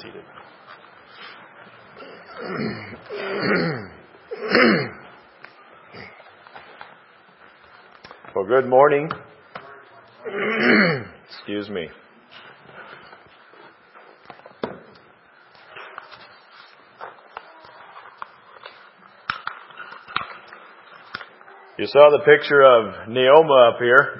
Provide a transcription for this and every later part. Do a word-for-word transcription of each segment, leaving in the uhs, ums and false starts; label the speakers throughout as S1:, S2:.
S1: seated. Well, good morning. Excuse me. You saw the picture of Neoma up here.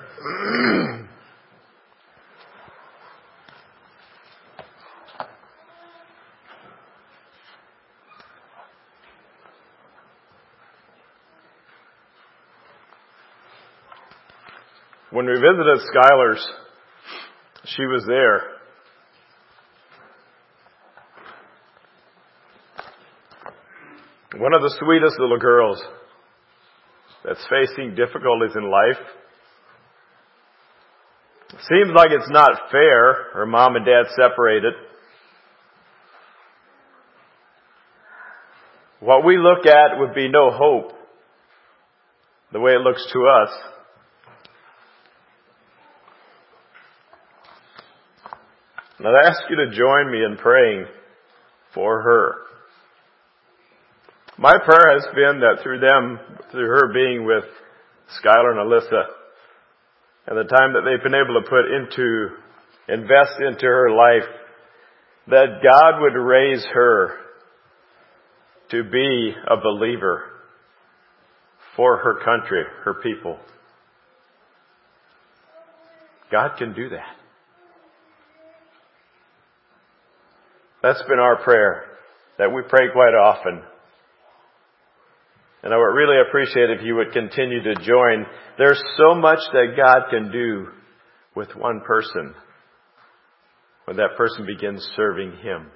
S1: When we visited Skylar's, she was there. One of the sweetest little girls that's facing difficulties in life. Seems like it's not fair. Her mom and dad separated. What we look at would be no hope, the way it looks to us. And I'd ask you to join me in praying for her. My prayer has been that through them, through her being with Skylar and Alyssa, and the time that they've been able to put into, invest into her life, that God would raise her to be a believer for her country, her people. God can do that. That's been our prayer, that we pray quite often. And I would really appreciate if you would continue to join. There's so much that God can do with one person when that person begins serving Him.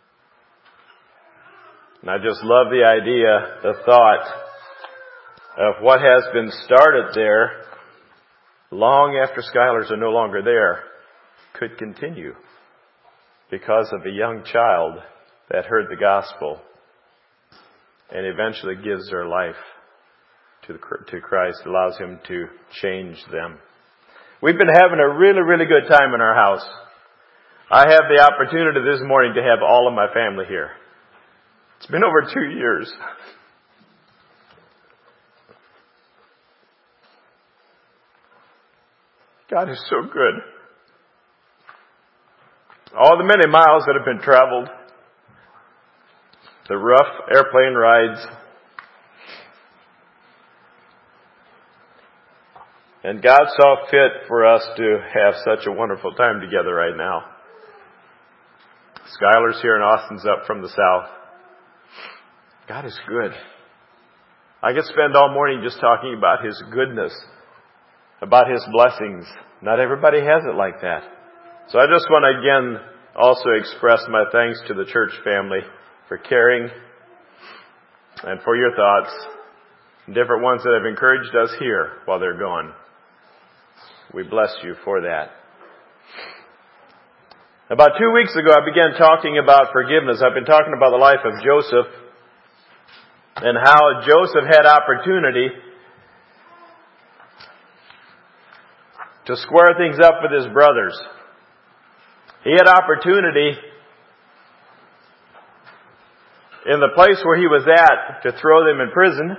S1: And I just love the idea, the thought of what has been started there long after Skylar's are no longer there could continue because of a young child that heard the gospel and eventually gives their life to the, to Christ, allows Him to change them. We've been having a really, really good time in our house. I have the opportunity this morning to have all of my family here. It's been over two years. God is so good. All the many miles that have been traveled, the rough airplane rides, and God saw fit for us to have such a wonderful time together right now. Skylar's here and Austin's up from the south. God is good. I could spend all morning just talking about His goodness, about His blessings. Not everybody has it like that. So I just want to again also express my thanks to the church family for caring and for your thoughts, different ones that have encouraged us here while they're gone. We bless you for that. About two weeks ago, I began talking about forgiveness. I've been talking about the life of Joseph and how Joseph had opportunity to square things up with his brothers. He had opportunity in the place where he was at to throw them in prison.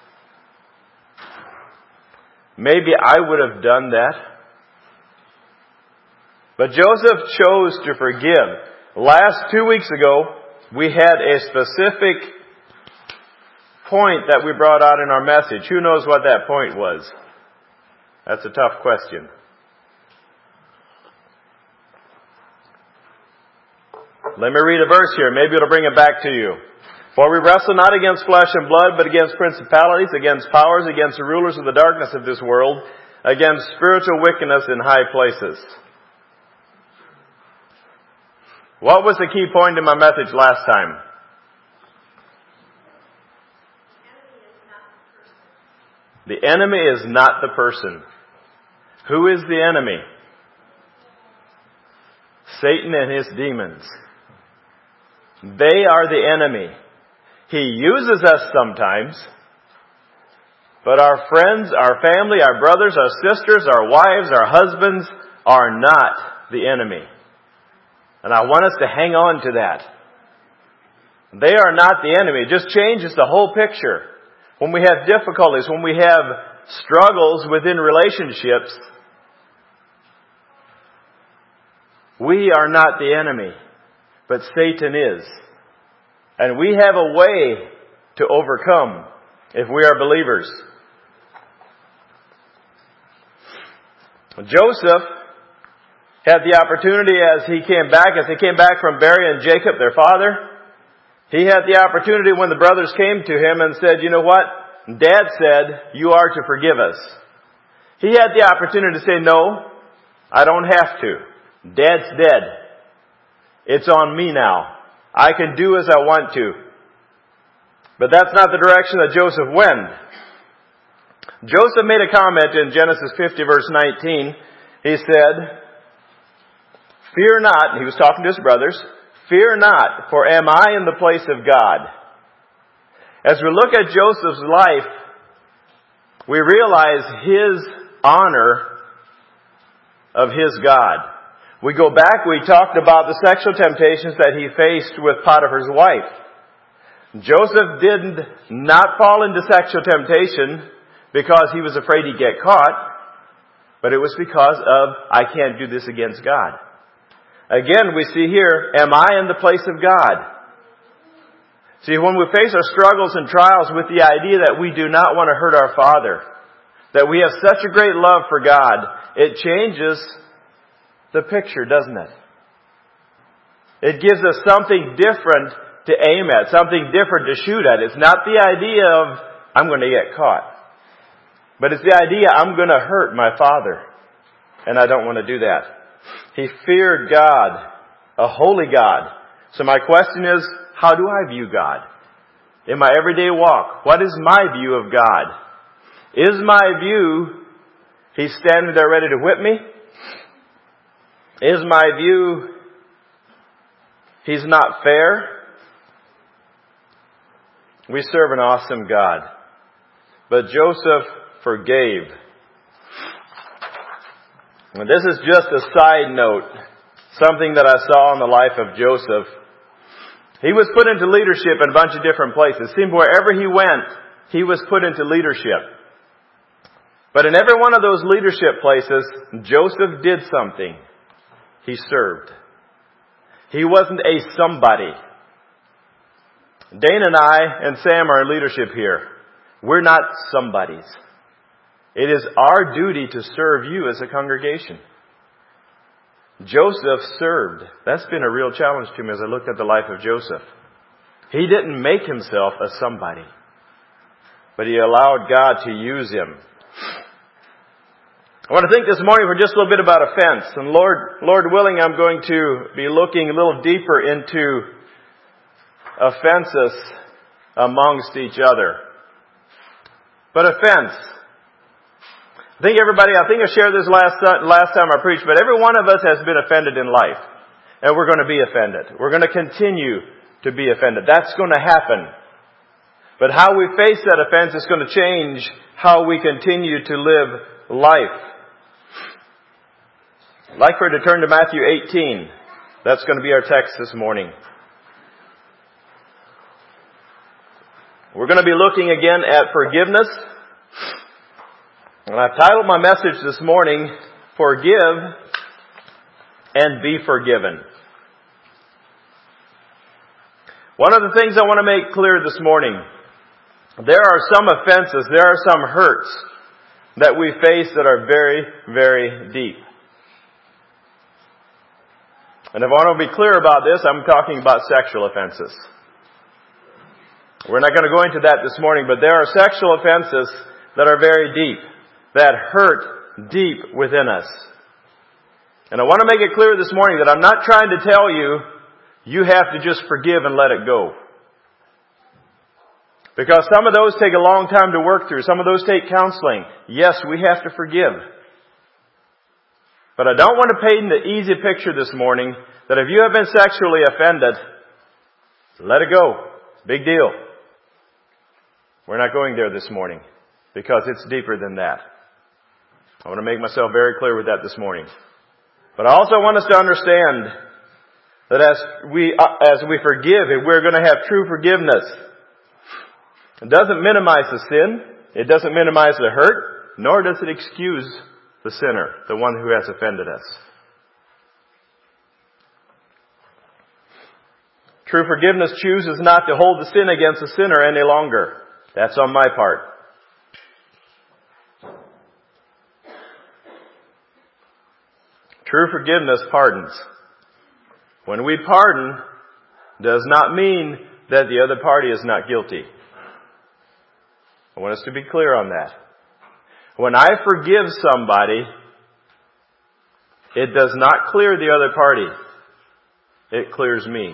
S1: Maybe I would have done that. But Joseph chose to forgive. Last two weeks ago, we had a specific point that we brought out in our message. Who knows what that point was? That's a tough question. Let me read a verse here. Maybe it'll bring it back to you. For we wrestle not against flesh and blood, but against principalities, against powers, against the rulers of the darkness of this world, against spiritual wickedness in high places. What was the key point in my message last time? The enemy is not the person. Who is the enemy? Satan and his demons. They are the enemy. He uses us sometimes, but our friends, our family, our brothers, our sisters, our wives, our husbands are not the enemy. And I want us to hang on to that. They are not the enemy. It just changes the whole picture. When we have difficulties, when we have struggles within relationships, we are not the enemy, but Satan is. And we have a way to overcome if we are believers. Joseph had the opportunity as he came back, as they came back from burying Jacob, their father. He had the opportunity when the brothers came to him and said, you know what? Dad said, you are to forgive us. He had the opportunity to say, no, I don't have to. Dad's dead. It's on me now. I can do as I want to. But that's not the direction that Joseph went. Joseph made a comment in Genesis fifty verse nineteen. He said, fear not, he was talking to his brothers, fear not, for am I in the place of God? As we look at Joseph's life, we realize his honor of his God. We go back, we talked about the sexual temptations that he faced with Potiphar's wife. Joseph did not fall into sexual temptation because he was afraid he'd get caught, but it was because of, I can't do this against God. Again, we see here, am I in the place of God? See, when we face our struggles and trials with the idea that we do not want to hurt our Father, that we have such a great love for God, it changes the picture, doesn't it? It gives us something different to aim at, something different to shoot at. It's not the idea of, I'm going to get caught. But it's the idea, I'm going to hurt my Father. And I don't want to do that. He feared God, a holy God. So my question is, how do I view God? In my everyday walk, what is my view of God? Is my view, He's standing there ready to whip me? Is my view, He's not fair? We serve an awesome God. But Joseph forgave. And this is just a side note, something that I saw in the life of Joseph. He was put into leadership in a bunch of different places. It seemed wherever he went, he was put into leadership. But in every one of those leadership places, Joseph did something. He served. He wasn't a somebody. Dane and I and Sam are in leadership here. We're not somebodies. It is our duty to serve you as a congregation. Joseph served. That's been a real challenge to me as I looked at the life of Joseph. He didn't make himself a somebody, but he allowed God to use him. I want to think this morning for just a little bit about offense. And Lord, Lord willing, I'm going to be looking a little deeper into offenses amongst each other. But offense. I think everybody, I think I shared this last last time I preached, but every one of us has been offended in life. And we're going to be offended. We're going to continue to be offended. That's going to happen. But how we face that offense is going to change how we continue to live life. I'd like for you to turn to Matthew eighteen. That's going to be our text this morning. We're going to be looking again at forgiveness. And I've titled my message this morning, Forgive and Be Forgiven. One of the things I want to make clear this morning, there are some offenses, there are some hurts that we face that are very, very deep. And if I want to be clear about this, I'm talking about sexual offenses. We're not going to go into that this morning, but there are sexual offenses that are very deep, that hurt deep within us. And I want to make it clear this morning that I'm not trying to tell you, you have to just forgive and let it go. Because some of those take a long time to work through. Some of those take counseling. Yes, we have to forgive. But I don't want to paint the easy picture this morning that if you have been sexually offended, let it go. Big deal. We're not going there this morning because it's deeper than that. I want to make myself very clear with that this morning. But I also want us to understand That as we, as we forgive, we're going to have true forgiveness. It doesn't minimize the sin. It doesn't minimize the hurt. Nor does it excuse the sinner, the one who has offended us. True forgiveness chooses not to hold the sin against the sinner any longer. That's on my part. True forgiveness pardons. When we pardon, does not mean that the other party is not guilty. I want us to be clear on that. When I forgive somebody, it does not clear the other party. It clears me.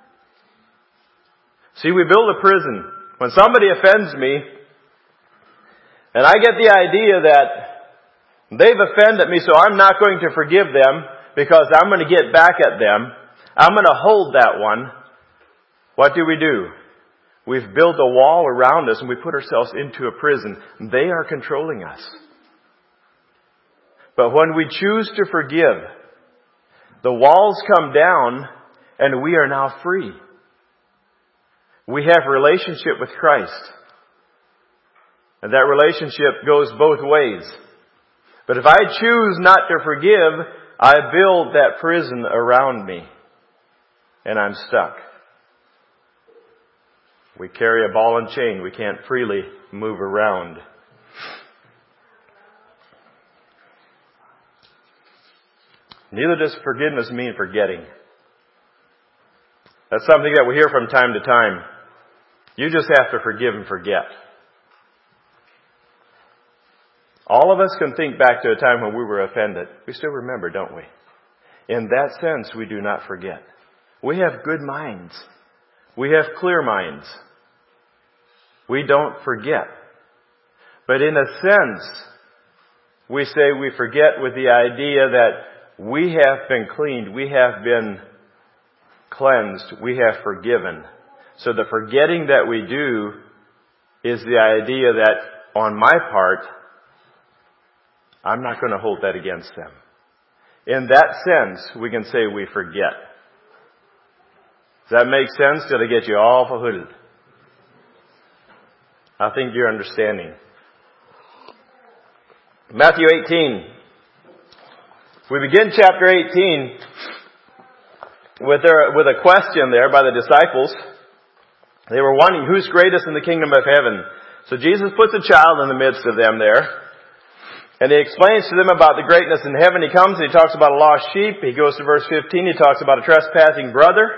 S1: See, we build a prison. When somebody offends me, and I get the idea that they've offended me, so I'm not going to forgive them because I'm going to get back at them. I'm going to hold that one. What do we do? We've built a wall around us and we put ourselves into a prison. They are controlling us. But when we choose to forgive, the walls come down and we are now free. We have a relationship with Christ. And that relationship goes both ways. But if I choose not to forgive, I build that prison around me. And I'm stuck. We carry a ball and chain. We can't freely move around. Neither does forgiveness mean forgetting. That's something that we hear from time to time. You just have to forgive and forget. All of us can think back to a time when we were offended. We still remember, don't we? In that sense, we do not forget. We have good minds. We have clear minds. We don't forget. But in a sense, we say we forget with the idea that we have been cleaned, we have been cleansed, we have forgiven. So the forgetting that we do is the idea that on my part, I'm not going to hold that against them. In that sense, we can say we forget. Does that make sense? Did I get you all hooded? I think you're understanding. Matthew eighteen. We begin chapter eighteen with, their, with a question there by the disciples. They were wondering who's greatest in the kingdom of heaven. So Jesus puts a child in the midst of them there. And he explains to them about the greatness in heaven. He comes and he talks about a lost sheep. He goes to verse fifteen. He talks about a trespassing brother.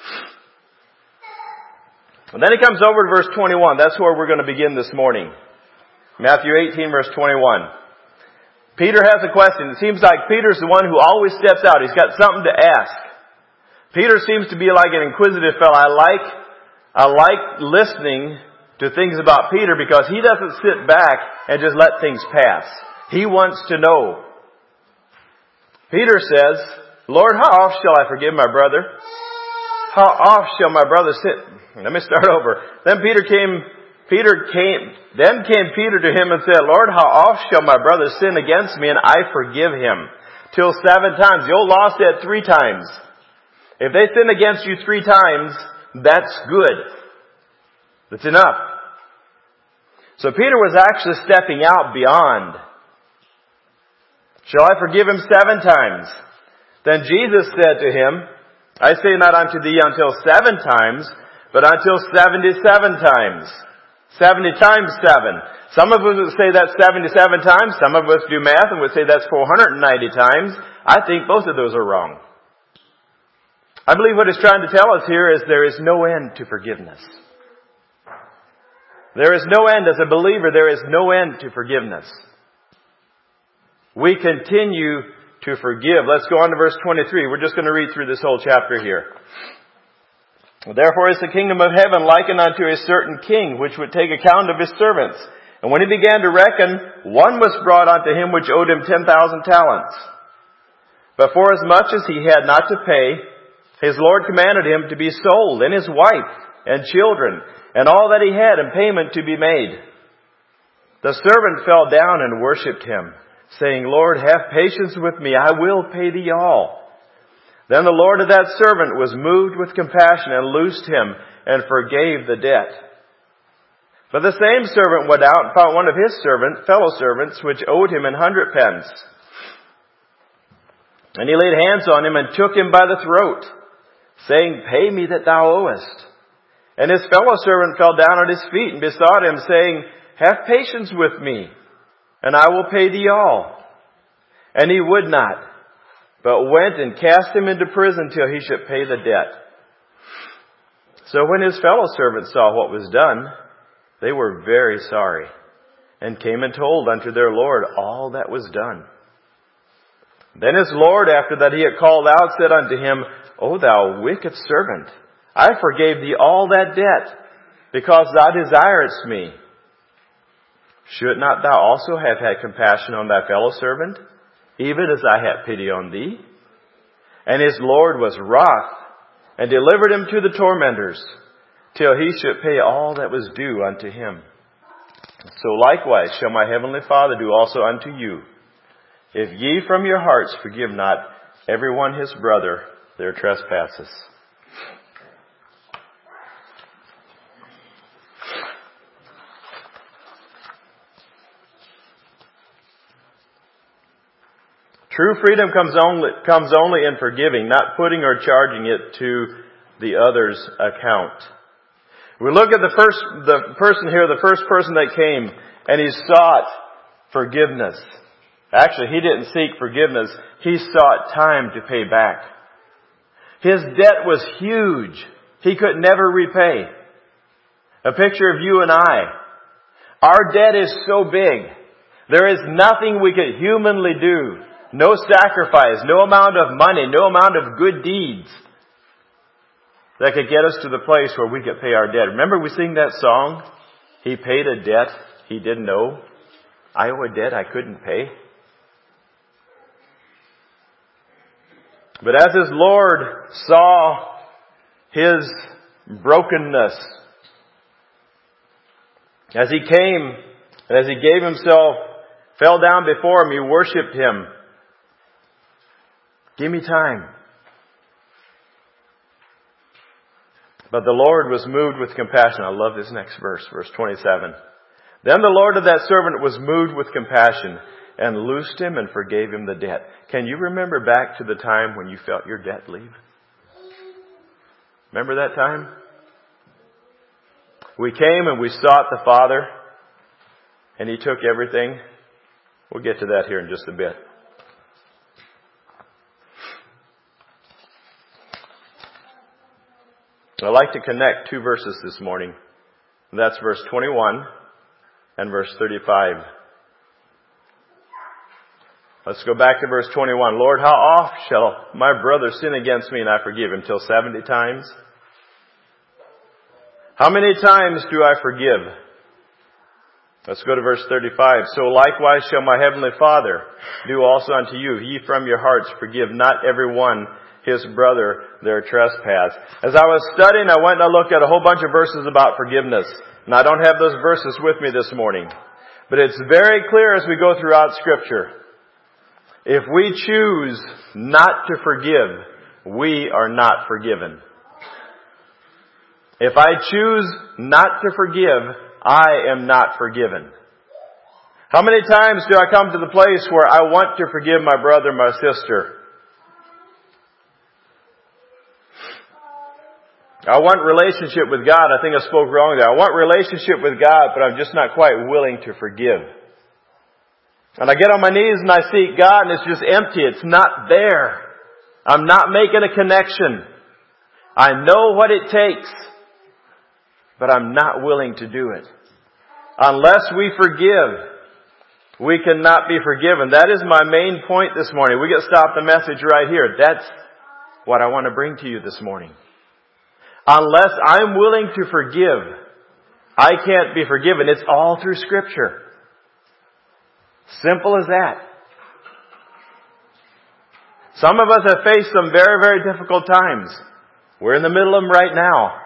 S1: And then he comes over to verse twenty-one. That's where we're going to begin this morning. Matthew eighteen, verse twenty-one. Peter has a question. It seems like Peter's the one who always steps out. He's got something to ask. Peter seems to be like an inquisitive fellow. I like, I like listening to things about Peter because he doesn't sit back and just let things pass. He wants to know. Peter says, Lord, how oft shall I forgive my brother? How oft shall my brother sin? Let me start over. Then Peter came, Peter came, then came Peter to him and said, Lord, how oft shall my brother sin against me and I forgive him? Till seven times. The old law said three times. If they sin against you three times, that's good. That's enough. So Peter was actually stepping out beyond. Shall I forgive him seven times? Then Jesus said to him, I say not unto thee until seven times, but until seventy-seven times. Seventy times seven. Some of us would say that's seventy-seven times. Some of us do math and would say that's four hundred ninety times. I think both of those are wrong. I believe what he's trying to tell us here is there is no end to forgiveness. There is no end. As a believer, there is no end to forgiveness. We continue to forgive. Let's go on to verse twenty-three. We're just going to read through this whole chapter here. Therefore is the kingdom of heaven likened unto a certain king, which would take account of his servants. And when he began to reckon, one was brought unto him which owed him ten thousand talents. But for as much as he had not to pay, his Lord commanded him to be sold, and his wife, and children, and all that he had, and payment to be made. The servant fell down and worshipped him, saying, Lord, have patience with me, I will pay thee all. Then the Lord of that servant was moved with compassion and loosed him and forgave the debt. But the same servant went out and found one of his servant, fellow servants, which owed him an hundred pence. And he laid hands on him and took him by the throat, saying, Pay me that thou owest. And his fellow servant fell down at his feet and besought him, saying, Have patience with me, and I will pay thee all. And he would not, but went and cast him into prison till he should pay the debt. So when his fellow servants saw what was done, they were very sorry, and came and told unto their Lord all that was done. Then his Lord, after that he had called out, said unto him, O thou wicked servant, I forgave thee all that debt, because thou desiredst me. Should not thou also have had compassion on thy fellow servant, even as I had pity on thee? And his Lord was wroth, and delivered him to the tormentors, till he should pay all that was due unto him. So likewise shall my heavenly Father do also unto you, if ye from your hearts forgive not every one his brother their trespasses. True freedom comes only, comes only in forgiving, not putting or charging it to the other's account. We look at the first, the person here, the first person that came, and he sought forgiveness. Actually, he didn't seek forgiveness. He sought time to pay back. His debt was huge. He could never repay. A picture of you and I. Our debt is so big. There is nothing we could humanly do. No sacrifice, no amount of money, no amount of good deeds that could get us to the place where we could pay our debt. Remember we sing that song? He paid a debt he didn't owe. I owe a debt I couldn't pay. But as his Lord saw his brokenness, as he came and as he gave himself, fell down before him, he worshipped him. Give me time. But the Lord was moved with compassion. I love this next verse, verse twenty-seven. Then the Lord of that servant was moved with compassion and loosed him and forgave him the debt. Can you remember back to the time when you felt your debt leave? Remember that time? We came and we sought the Father, and He took everything. We'll get to that here in just a bit. I'd like to connect two verses this morning. That's verse twenty-one and verse thirty-five. Let's go back to verse twenty-one. Lord, how oft shall my brother sin against me and I forgive him? Till seventy times? How many times do I forgive? Let's go to verse thirty-five. So likewise shall my heavenly Father do also unto you. Ye from your hearts forgive not every one his brother their trespass. As I was studying, I went and I looked at a whole bunch of verses about forgiveness. And I don't have those verses with me this morning. But it's very clear as we go throughout Scripture. If we choose not to forgive, we are not forgiven. If I choose not to forgive, I am not forgiven. How many times do I come to the place where I want to forgive my brother, my sister? I want relationship with God. I think I spoke wrong there. I want relationship with God, but I'm just not quite willing to forgive. And I get on my knees and I seek God and it's just empty. It's not there. I'm not making a connection. I know what it takes, but I'm not willing to do it. Unless we forgive, we cannot be forgiven. That is my main point this morning. We get to stop the message right here. That's what I want to bring to you this morning. Unless I'm willing to forgive, I can't be forgiven. It's all through Scripture. Simple as that. Some of us have faced some very, very difficult times. We're in the middle of them right now.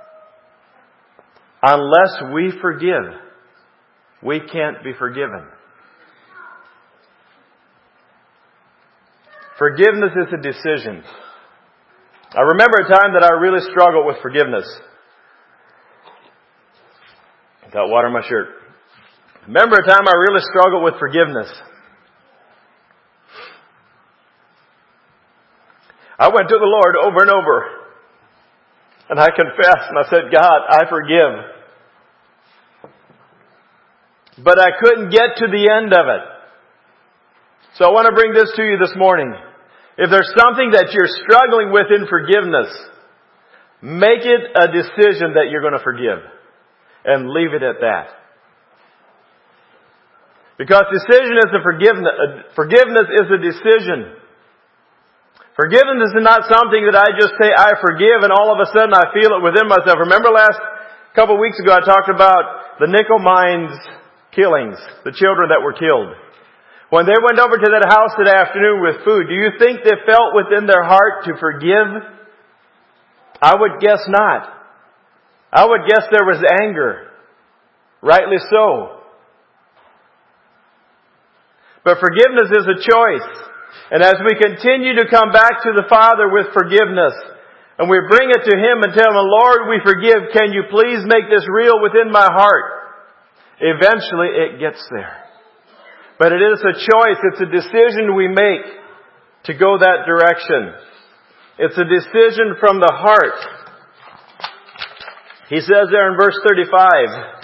S1: Unless we forgive, we can't be forgiven. Forgiveness is a decision. I remember a time that I really struggled with forgiveness. Got water in my shirt. Remember a time I really struggled with forgiveness. I went to the Lord over and over. And I confessed and I said, God, I forgive. But I couldn't get to the end of it. So I want to bring this to you this morning. If there's something that you're struggling with in forgiveness, make it a decision that you're going to forgive. And leave it at that. Because decision is a forgiveness. Forgiveness is a decision. Forgiveness is not something that I just say, I forgive, and all of a sudden I feel it within myself. Remember last couple of weeks ago I talked about the nickel mines killings, the children that were killed. When they went over to that house that afternoon with food, do you think they felt within their heart to forgive? I would guess not. I would guess there was anger. Rightly so. But forgiveness is a choice. And as we continue to come back to the Father with forgiveness, and we bring it to Him and tell Him, Lord, we forgive. Can you please make this real within my heart? Eventually it gets there. But it is a choice. It's a decision we make to go that direction. It's a decision from the heart. He says there in verse thirty-five,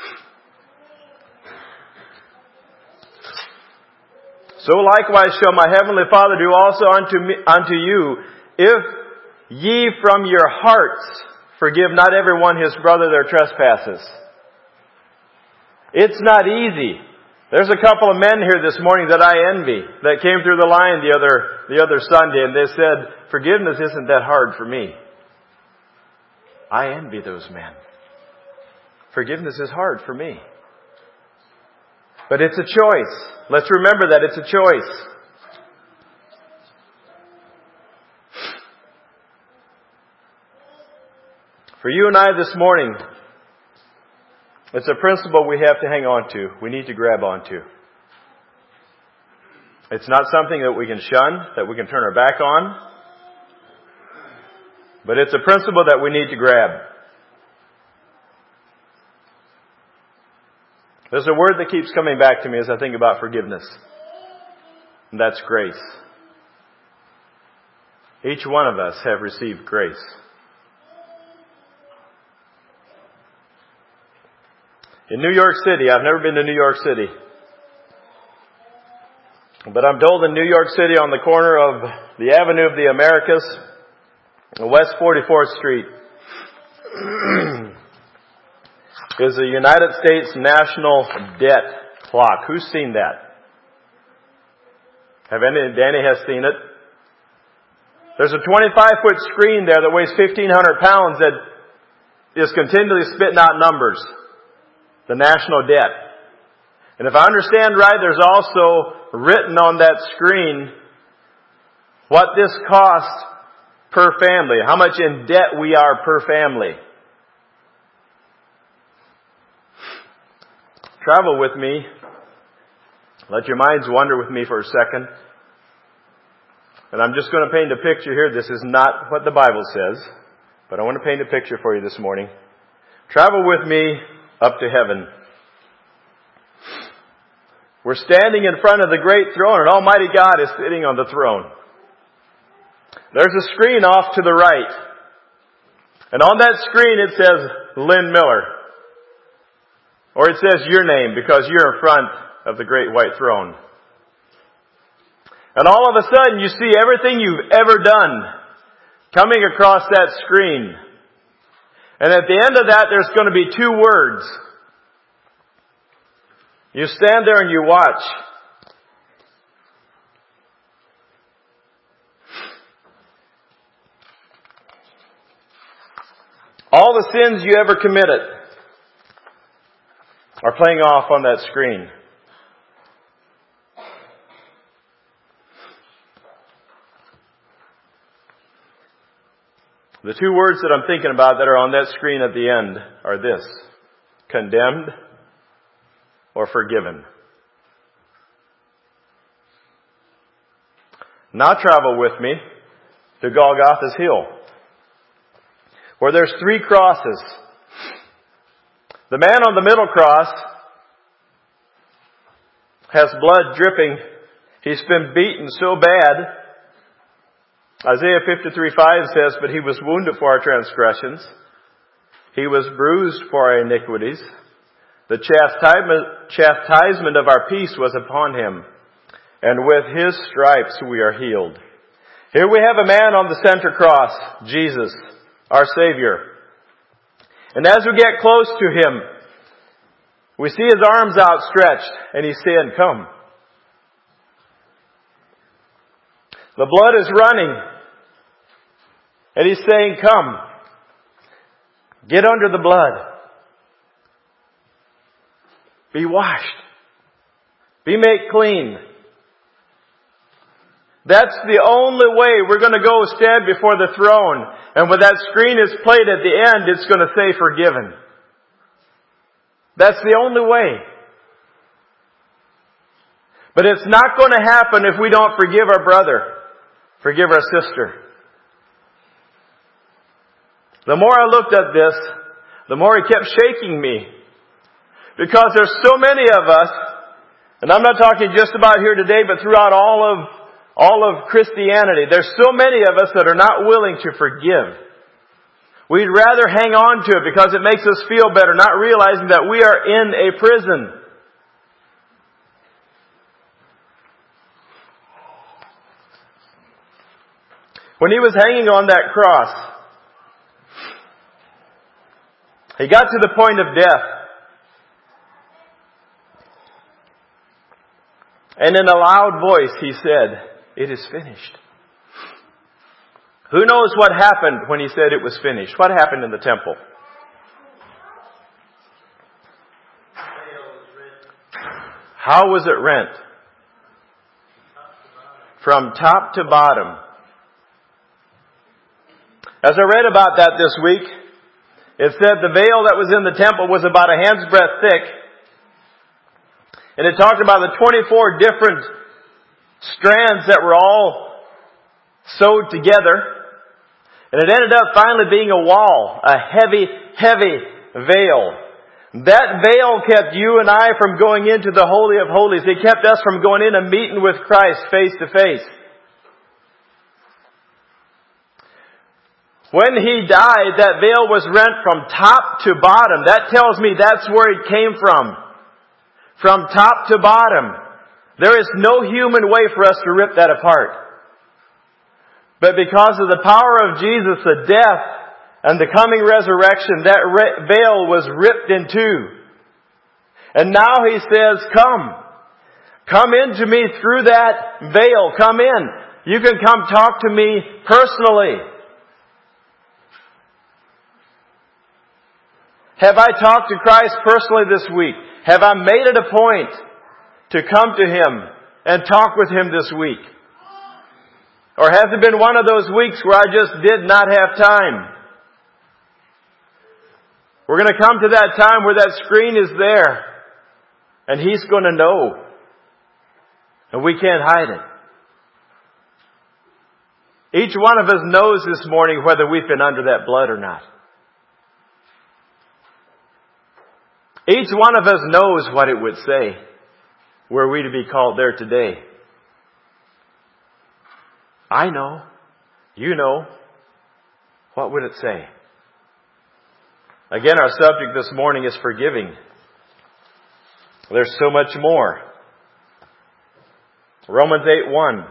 S1: so likewise shall my heavenly Father do also unto me, unto you, if ye from your hearts forgive not every one his brother their trespasses. It's not easy. There's a couple of men here this morning that I envy, that came through the line the other, the other Sunday, and they said, forgiveness isn't that hard for me. I envy those men. Forgiveness is hard for me. But it's a choice. Let's remember that it's a choice. For you and I this morning, it's a principle we have to hang on to. We need to grab onto. It's not something that we can shun, that we can turn our back on. But it's a principle that we need to grab. There's a word that keeps coming back to me as I think about forgiveness. And that's grace. Each one of us have received grace. In New York City, I've never been to New York City. But I'm told in New York City on the corner of the Avenue of the Americas, West forty-fourth Street, is the United States National Debt Clock. Who's seen that? Have any? Danny has seen it. There's a twenty-five foot screen there that weighs fifteen hundred pounds that is continually spitting out numbers. The national debt. And if I understand right, there's also written on that screen what this costs per family, how much in debt we are per family. Travel with me. Let your minds wander with me for a second. And I'm just going to paint a picture here. This is not what the Bible says, but I want to paint a picture for you this morning. Travel with me up to heaven. We're standing in front of the great throne, and Almighty God is sitting on the throne. There's a screen off to the right. And on that screen it says Lynn Miller. Or it says your name because you're in front of the great white throne. And all of a sudden you see everything you've ever done coming across that screen. And at the end of that there's going to be two words. You stand there and you watch. All the sins you ever committed are playing off on that screen. The two words that I'm thinking about that are on that screen at the end are this: condemned or forgiven. Now travel with me to Golgotha's Hill. where there's three crosses. The man on the middle cross has blood dripping. He's been beaten so bad. Isaiah fifty-three five says, "But he was wounded for our transgressions. He was bruised for our iniquities. The chastisement of our peace was upon him, and with his stripes we are healed." Here we have a man on the center cross, Jesus, our Savior. And as we get close to him, we see his arms outstretched, and he's saying, "Come." The blood is running, and he's saying, "Come. Get under the blood. Be washed. Be made clean." That's the only way we're going to go stand before the throne. And when that screen is played at the end, it's going to say forgiven. That's the only way. But it's not going to happen if we don't forgive our brother, forgive our sister. The more I looked at this, the more it kept shaking me. Because there's so many of us, and I'm not talking just about here today, but throughout all of, all of Christianity, there's so many of us that are not willing to forgive. We'd rather hang on to it because it makes us feel better, not realizing that we are in a prison. When he was hanging on that cross, he got to the point of death. And in a loud voice he said, "It is finished." Who knows what happened when he said it was finished? What happened in the temple? How was it rent? From top to bottom. As I read about that this week, it said the veil that was in the temple was about a hand's breadth thick. And it talked about the twenty-four different strands that were all sewed together. And it ended up finally being a wall, a heavy, heavy veil. That veil kept you and I from going into the Holy of Holies. It kept us from going in and meeting with Christ face to face. When he died, that veil was rent from top to bottom. That tells me that's where it came from. From top to bottom. There is no human way for us to rip that apart. But because of the power of Jesus, the death and the coming resurrection, that veil was ripped in two. And now he says, "Come. Come into me through that veil. Come in. You can come talk to me personally." Have I talked to Christ personally this week? Have I made it a point to come to Him and talk with Him this week? Or has it been one of those weeks where I just did not have time? We're going to come to that time where that screen is there. And He's going to know. And we can't hide it. Each one of us knows this morning whether we've been under that blood or not. Each one of us knows what it would say were we to be called there today. I know. You know. What would it say? Again, our subject this morning is forgiving. There's so much more. Romans eight one.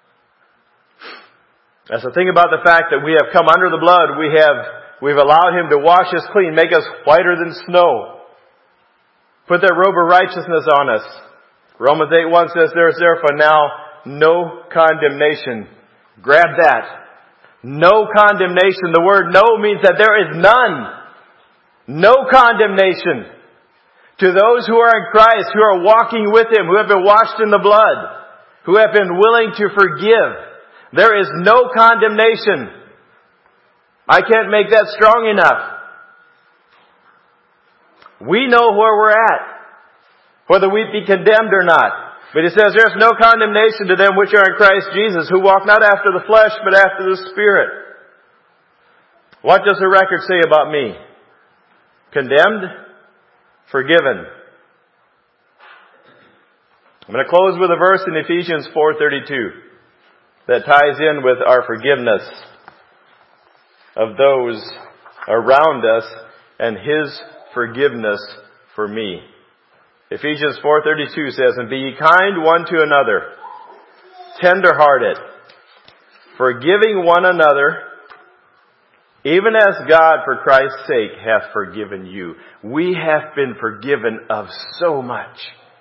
S1: As I think about the fact that we have come under the blood, we have, we've allowed Him to wash us clean, make us whiter than snow. Put that robe of righteousness on us. Romans eight one says, "There is therefore now no condemnation." Grab that. No condemnation. The word "no" means that there is none. No condemnation to those who are in Christ, who are walking with Him, who have been washed in the blood, who have been willing to forgive. There is no condemnation. I can't make that strong enough. We know where we're at, whether we be condemned or not. But He says there's no condemnation to them which are in Christ Jesus, who walk not after the flesh, but after the Spirit. What does the record say about me? Condemned? Forgiven. I'm going to close with a verse in Ephesians four thirty-two that ties in with our forgiveness of those around us and His forgiveness for me. Ephesians four thirty-two says, "And be ye kind one to another, tender-hearted, forgiving one another, even as God for Christ's sake hath forgiven you." We have been forgiven of so much.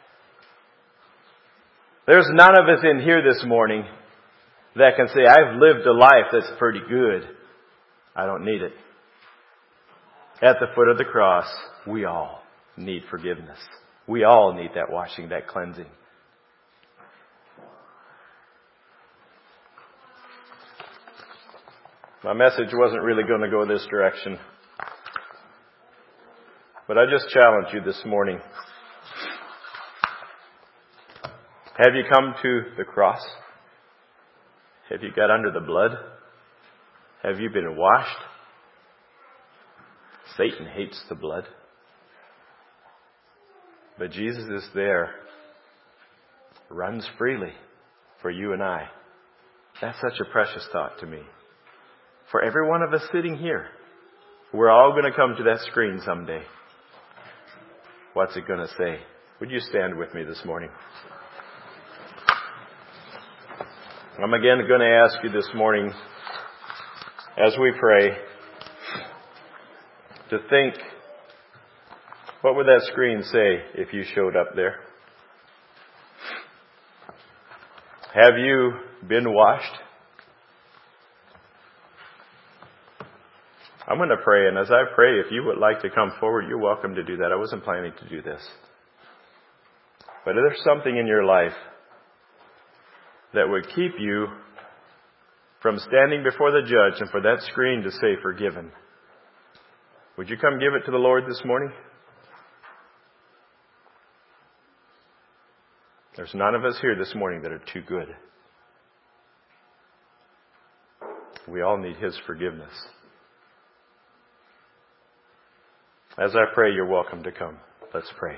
S1: There's none of us in here this morning that can say, I've lived a life that's pretty good. I don't need it. At the foot of the cross, we all need forgiveness. We all need that washing, that cleansing. My message wasn't really going to go this direction. But I just challenge you this morning. Have you come to the cross? Have you got under the blood? Have you been washed? Satan hates the blood. But Jesus is there, runs freely for you and I. That's such a precious thought to me. For every one of us sitting here, we're all going to come to that screen someday. What's it going to say? Would you stand with me this morning? I'm again going to ask you this morning, as we pray, to think, what would that screen say if you showed up there? Have you been washed? I'm going to pray, and as I pray, if you would like to come forward, you're welcome to do that. I wasn't planning to do this. But if there's something in your life that would keep you from standing before the judge and for that screen to say forgiven, would you come give it to the Lord this morning? There's none of us here this morning that are too good. We all need His forgiveness. As I pray, you're welcome to come. Let's pray.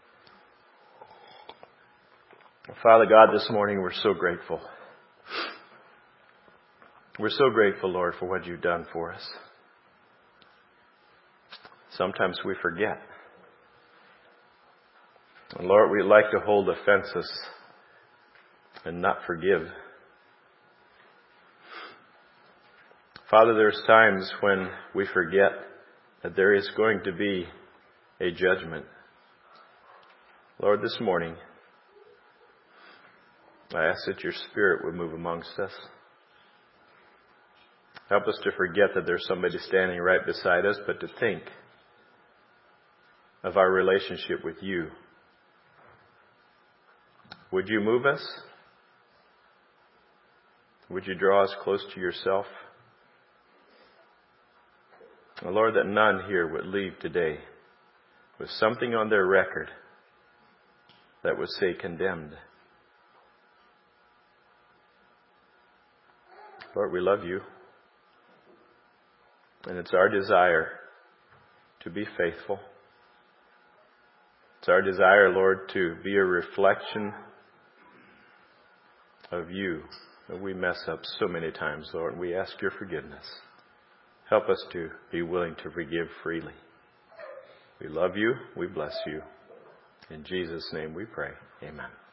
S1: Father God, this morning we're so grateful. We're so grateful, Lord, for what you've done for us. Sometimes we forget. And Lord, we like to hold offenses and not forgive. Father, there's times when we forget that there is going to be a judgment. Lord, this morning, I ask that your Spirit would move amongst us. Help us to forget that there's somebody standing right beside us, but to think of our relationship with you. Would you move us? Would you draw us close to yourself? And Lord, that none here would leave today with something on their record that would say condemned. Lord, we love you. And it's our desire to be faithful. It's our desire, Lord, to be a reflection of you. That we mess up so many times, Lord. We ask your forgiveness. Help us to be willing to forgive freely. We love you. We bless you. In Jesus' name we pray. Amen.